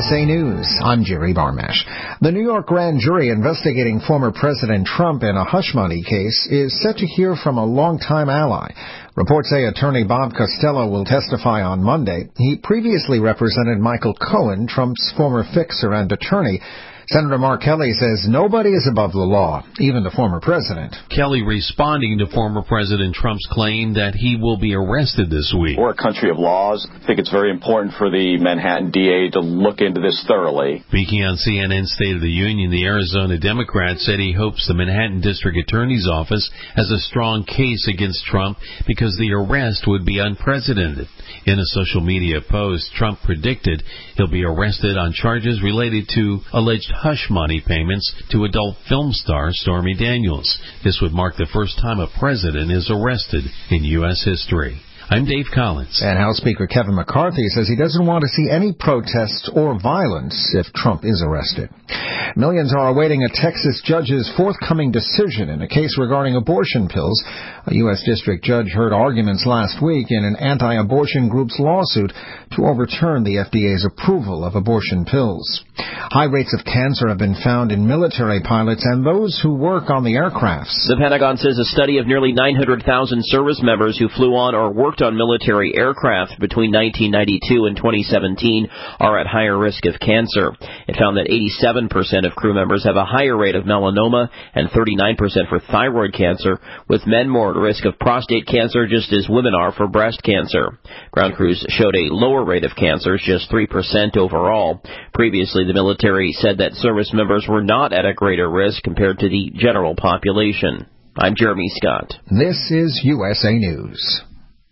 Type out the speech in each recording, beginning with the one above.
USA News, I'm Jerry Barmash. The New York grand jury investigating former President Trump in a hush money case is set to hear from a longtime ally. Reports say attorney Bob Costello will testify on Monday. He previously represented Michael Cohen, Trump's former fixer and attorney. Senator Mark Kelly says nobody is above the law, even the former president. Kelly responding to former President Trump's claim that he will be arrested this week. We're a country of laws. I think it's very important for the Manhattan DA to look into this thoroughly. Speaking on CNN's State of the Union, the Arizona Democrat said he hopes the Manhattan District Attorney's Office has a strong case against Trump because the arrest would be unprecedented. In a social media post, Trump predicted he'll be arrested on charges related to alleged hush money payments to adult film star Stormy Daniels. This would mark the first time a president is arrested in U.S. history. I'm Dave Collins. And House Speaker Kevin McCarthy says he doesn't want to see any protests or violence if Trump is arrested. Millions are awaiting a Texas judge's forthcoming decision in a case regarding abortion pills. A U.S. district judge heard arguments last week in an anti-abortion group's lawsuit to overturn the FDA's approval of abortion pills. High rates of cancer have been found in military pilots and those who work on the aircrafts. The Pentagon says a study of nearly 900,000 service members who flew on or worked on military aircraft between 1992 and 2017 are at higher risk of cancer. It found that 87% of crew members have a higher rate of melanoma and 39% for thyroid cancer, with men more at risk of prostate cancer just as women are for breast cancer. Ground crews showed a lower rate of cancers, just 3% overall. Previously, the military said that service members were not at a greater risk compared to the general population. I'm Jeremy Scott. This is USA News.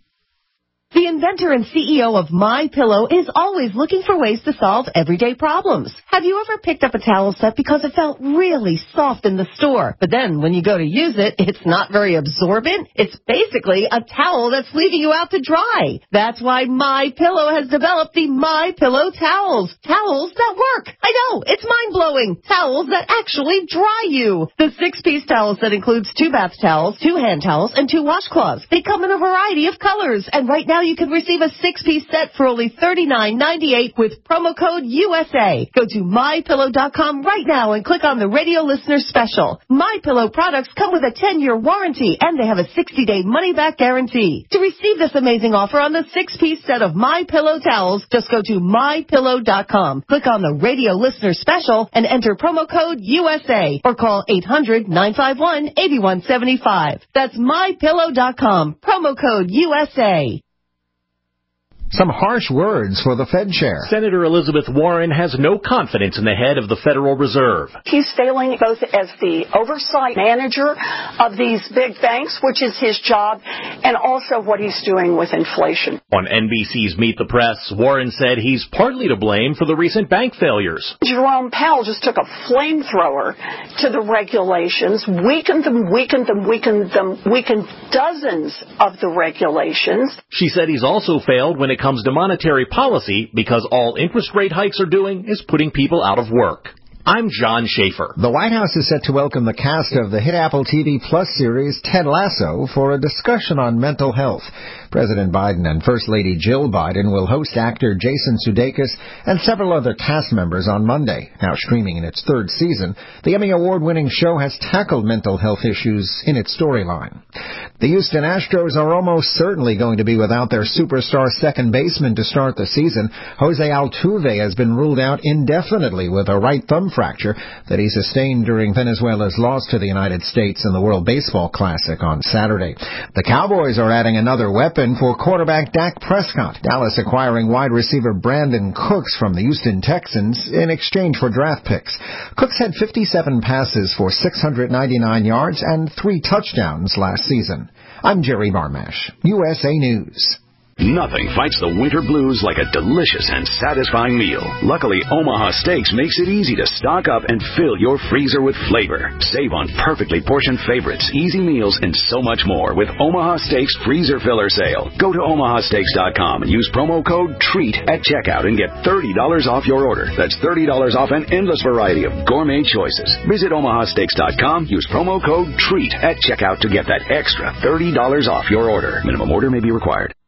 The inventor and CEO of MyPillow is always looking for ways to solve everyday problems. Have you ever picked up a towel set because it felt really soft in the store, but then when you go to use it, it's not very absorbent? It's basically a towel that's leaving you out to dry. That's why MyPillow has developed the MyPillow towels. Towels that work. I know, it's mind-blowing. Towels that actually dry you. The 6-piece towel set includes 2 bath towels, 2 hand towels, and 2 washcloths. They come in a variety of colors, and right now you can receive a 6-piece set for only $39.98 with promo code USA. Go to MyPillow.com right now and click on the radio listener special. MyPillow products come with a 10-year warranty and they have a 60-day money-back guarantee. To receive this amazing offer on the 6-piece set of MyPillow towels, just go to MyPillow.com. Click on the radio listener special and enter promo code USA or call 800-951-8175. That's MyPillow.com. Promo code USA. Some harsh words for the Fed chair. Senator Elizabeth Warren has no confidence in the head of the Federal Reserve. He's failing both as the oversight manager of these big banks, which is his job, and also what he's doing with inflation. On NBC's Meet the Press, Warren said he's partly to blame for the recent bank failures. Jerome Powell just took a flamethrower to the regulations, weakened dozens of the regulations. She said he's also failed when it comes to monetary policy because all interest rate hikes are doing is putting people out of work. I'm John Schaefer. The White House is set to welcome the cast of the hit Apple TV Plus series Ted Lasso for a discussion on mental health. President Biden and First Lady Jill Biden will host actor Jason Sudeikis and several other cast members on Monday. Now streaming in its 3rd season, the Emmy Award-winning show has tackled mental health issues in its storyline. The Houston Astros are almost certainly going to be without their superstar second baseman to start the season. Jose Altuve has been ruled out indefinitely with a right thumb fracture that he sustained during Venezuela's loss to the United States in the World Baseball Classic on Saturday. The Cowboys are adding another weapon for quarterback Dak Prescott. Dallas acquiring wide receiver Brandon Cooks from the Houston Texans in exchange for draft picks. Cooks had 57 passes for 699 yards and 3 touchdowns last season. I'm Jerry Barmash, USA News. Nothing fights the winter blues like a delicious and satisfying meal. Luckily, Omaha Steaks makes it easy to stock up and fill your freezer with flavor. Save on perfectly portioned favorites, easy meals, and so much more with Omaha Steaks Freezer Filler Sale. Go to omahasteaks.com and use promo code TREAT at checkout and get $30 off your order. That's $30 off an endless variety of gourmet choices. Visit omahasteaks.com, use promo code TREAT at checkout to get that extra $30 off your order. Minimum order may be required.